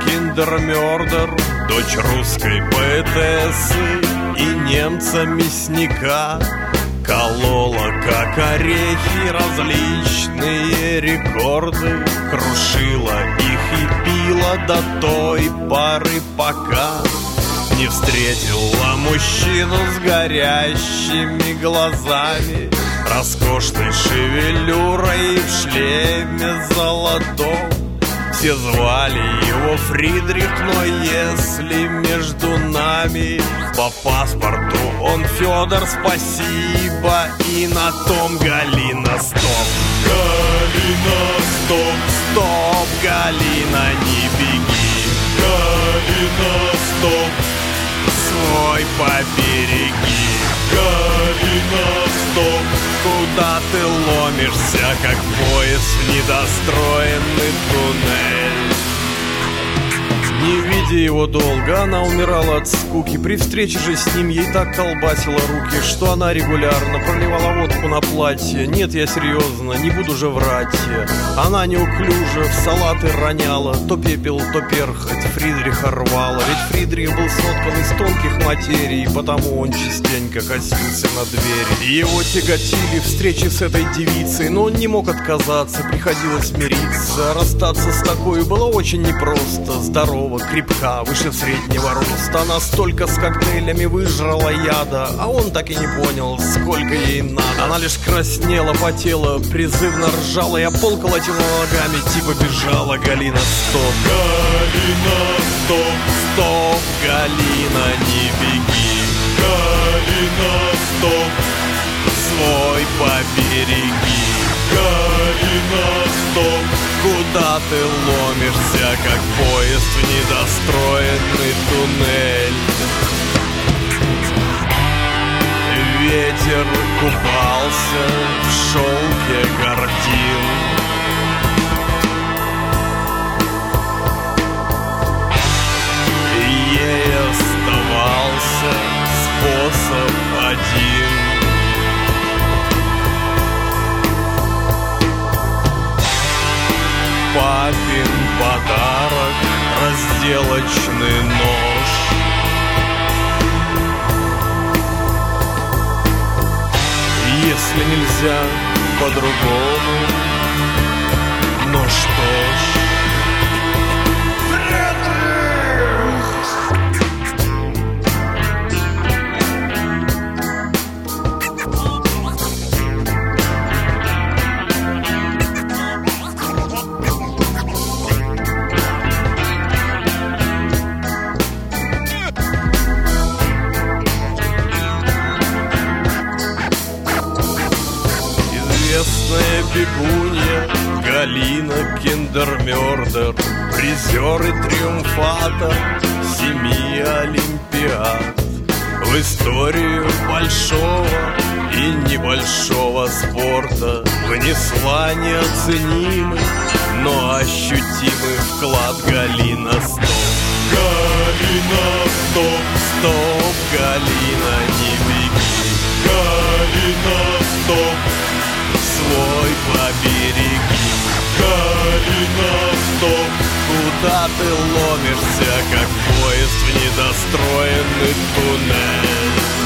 Киндермёрдер, дочь русской поэтессы и немца-мясника, колола, как орехи, различные рекорды, крушила их и пила до той поры, пока не встретила мужчину с горящими глазами, роскошной шевелюрой в шлеме золотом. Все звали его Фридрих, но если между нами по паспорту он Федор, спасибо, и на том Галина, стоп. Галина, стоп, стоп, Галина, не беги. Галина, стоп, свой побереги. Галина, стоп, куда ты ломишься, как поезд в недостроенный туннель? Не видя его долго, она умирала от скуки. При встрече же с ним ей так колбасило руки, что она регулярно проливала водку на платье. Нет, я серьезно, не буду же врать. Она неуклюже в салаты роняла, то пепел, то перхоть Фридриха рвала. Ведь Фридрих был соткан из тонких материй, потому он частенько косился на двери. Его тяготили встречи с этой девицей, но он не мог отказаться, приходилось мириться. Расстаться с такой было очень непросто. Здорово, крепка, выше среднего роста, она столько с коктейлями выжрала яда, а он так и не понял, сколько ей надо. Она лишь краснела, потела, призывно ржала, я пол колотила ногами, типа бежала. Галина, стоп. Галина, стоп, стоп, Галина, не беги. Галина, стоп, свой побереги. Галина, стоп, куда ты ломишься, как поезд в недостроенный туннель? Ветер купался в шелке гардин, ей оставался способ один. Папин подарок, разделочный нож. Если нельзя по-другому, ну что ж. Известная бегунья Галина Киндермёрдер, призер и триумфатор 7 олимпиад. В историю большого и небольшого спорта внесла неоценимый, но ощутимый вклад. Галина, стоп. Галина, стоп, стоп, Галина, не беги. Галина, стоп, свой побереги. Галина, стоп, куда ты ломишься, как поезд в недостроенный туннель?